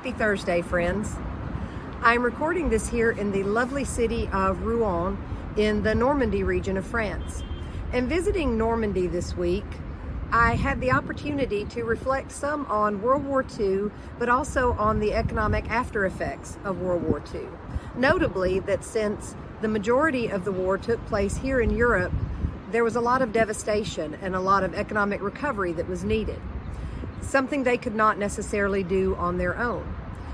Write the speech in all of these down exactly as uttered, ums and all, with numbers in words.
Happy Thursday, friends. I'm recording this here in the lovely city of Rouen in the Normandy region of France. And visiting Normandy this week, I had the opportunity to reflect some on World War Two, but also on the economic after effects of World War Two. Notably that since the majority of the war took place here in Europe, there was a lot of devastation and a lot of economic recovery that was needed, something they could not necessarily do on their own.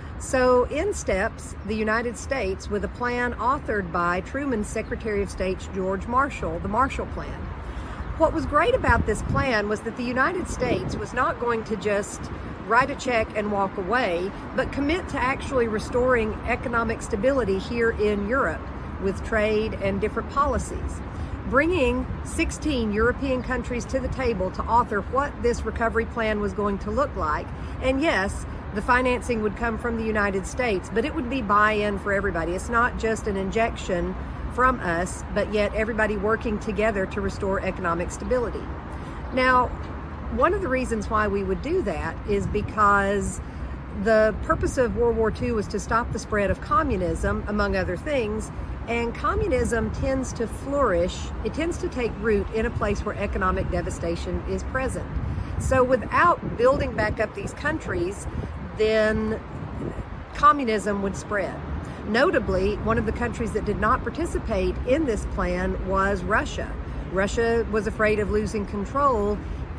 So in steps the United States with a plan authored by Truman's Secretary of State George Marshall, the Marshall Plan. What was great about this plan was that the United States was not going to just write a check and walk away, but commit to actually restoring economic stability here in Europe with trade and different policies, bringing sixteen European countries to the table to author what this recovery plan was going to look like. And yes, the financing would come from the United States, but it would be buy-in for everybody. It's not just an injection from us, but yet everybody working together to restore economic stability. Now, one of the reasons why we would do that is because the purpose of World War Two was to stop the spread of communism, among other things, and communism tends to flourish, it tends to take root in a place where economic devastation is present. So without building back up these countries, then communism would spread. Notably, one of the countries that did not participate in this plan was Russia. Russia was afraid of losing control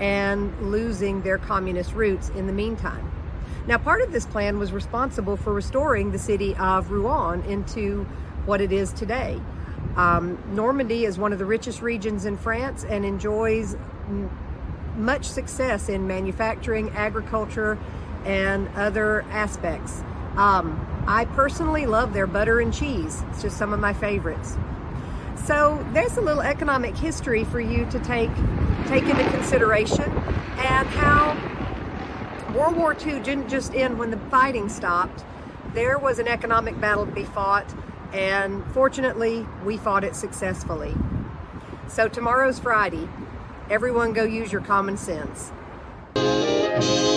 and losing their communist roots in the meantime. Now, part of this plan was responsible for restoring the city of Rouen into what it is today. Um, Normandy is one of the richest regions in France and enjoys m- much success in manufacturing, agriculture, and other aspects. Um, I personally love their butter and cheese. It's just some of my favorites. So there's a little economic history for you to take, take into consideration, and how World War Two didn't just end when the fighting stopped. There was an economic battle to be fought, and fortunately, we fought it successfully. So tomorrow's Friday. Everyone go use your common sense.